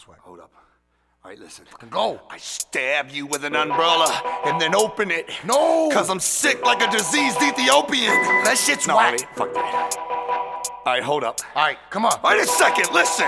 This way. Hold up. Alright, listen. Fucking go. I stab you with an umbrella and then open it. No! Cause I'm sick like a diseased Ethiopian. That shit's No, whack. wait, fuck that. Alright, hold up. Alright, come on. Wait a second, listen.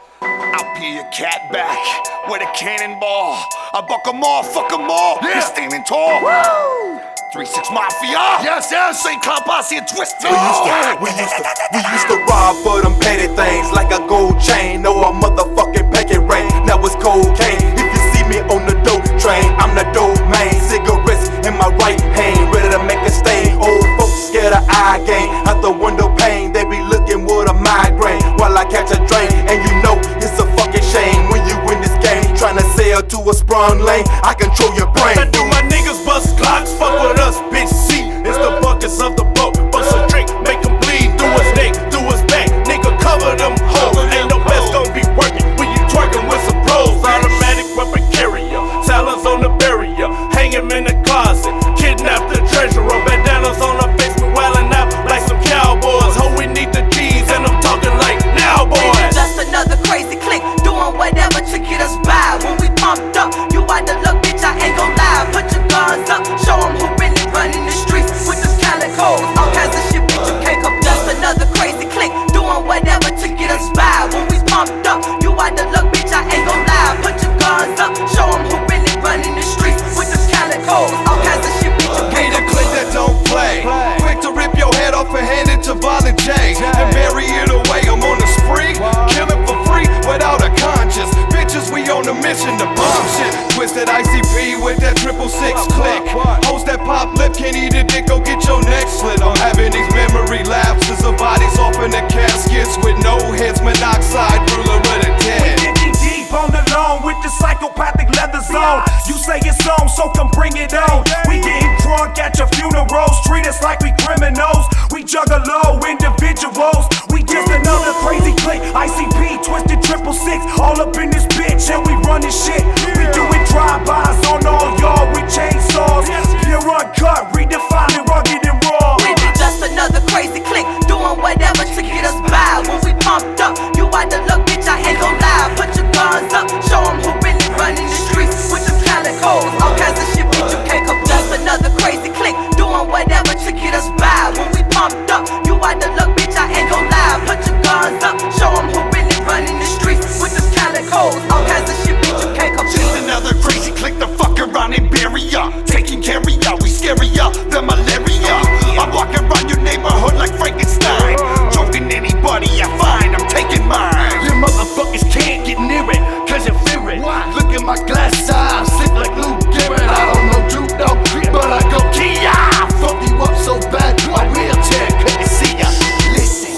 I'll peel your cat back with a cannonball. I buck 'em all, fuck 'em all. Yeah. You're standing tall. Woo! 3-6 Mafia. Yes, yes. St. Cloud Posse and Twisted. We used to rob for them petty things like a gold chain or a motherfucking packet ring. Now it's cocaine. If you see me on the dope train, I'm the dope man. Cigarettes in my right hand, ready to make a stain. Old folks scared of eye gain. Out the window pane, they be looking with a migraine while I catch a drain. And you know it's a fucking shame when you win this game. Trying to sail to a sprung lane, I control your brain. I do my niggas bust Glocks, fuck with us, bitch. See, it's the buckets of the boat. Bust a drink, make him bleed through his neck, through his back. Nigga, cover them hoes. Ain't no best gon' be working when you twerking with some pros. Automatic weapon carrier, talons on the barrier. Hang him in the closet, kidnap the treasurer. Bandanas on the face, we wildin' out like some cowboys. Ho, we need the G's, and I'm talking like now, boys. Just another crazy clique, doing whatever to get us by. When we pumped up, you out the look, bitch, I ain't gon' lie. Put your guns up, show 'em who really running the streets with the calicos. All kinds of shit, bitch, you can't come. Just another crazy clique, doing whatever to get us by. When we pumped up, you out the look, bitch, I ain't gon' lie. Put your guns up, show 'em who really running the streets with the calicos. All kinds of shit, bitch, you We can't the come. clique that don't play. Quick to rip your head off and hand it to Violent J and bury it away. I'm on the spree, killing for free without a conscience. Bitches, we on a mission to bomb shit. Twisted ICP with that 666 click. Host that pop lip, can't eat a dick, go get your neck slit. I'm having these memory lapses of bodies off in the caskets with no heads, monoxide, ruler of the dead. Getting deep on the lawn with the psychopathic leather zone. You say it's on, so come bring it on. We getting drunk at your funerals, treat us like we criminals. We juggalo individuals. We just another crazy clique. ICP, Twisted 666, all up in this bitch, and we running shit. We doing drive-bys on all y'all with chainsaws. Pure uncut, redefining rugged and raw. We be just another crazy clique, doing whatever to get us by. When we pumped up, you out the look, bitch, I ain't gon' lie. Put your guns up, show 'em who really running the streets with the calicos. All kinds of shit, bitch, you can't come. Just another crazy clique, doing whatever to get us by. When we pumped up, you out the look, bitch, I ain't gon' lie. Put your guns up, show 'em who really running the streets with the calicos. All kinds of shit, bitch, you can't come. Just another crazy clique to fuck around and bury ya. Taking care of ya, we scary ya, the malaria. I'm walking around your neighborhood like Frankenstein. Joking anybody I find, I'm taking mine. You motherfuckers can't get near it, cause you fear it. Look at my glass eye, I'm sick like Lou Garrett. I don't know judo, but I go Kia. Fuck you up so bad, my wheelchair couldn't see ya. Listen,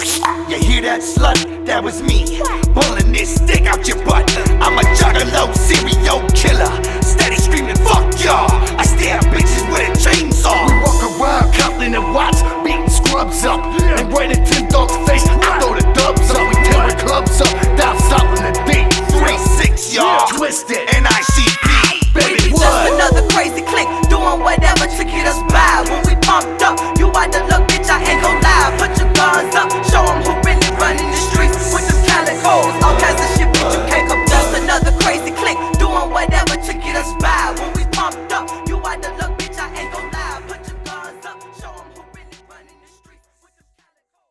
you hear that slut? That was me, pulling this stick out your butt. I'm a juggalo, serial killer, steady screaming, fuck y'all. I stab bitches with a chainsaw. We walk around counting the watts, beating scrubs up, and right in Tim Dog's face, I throw the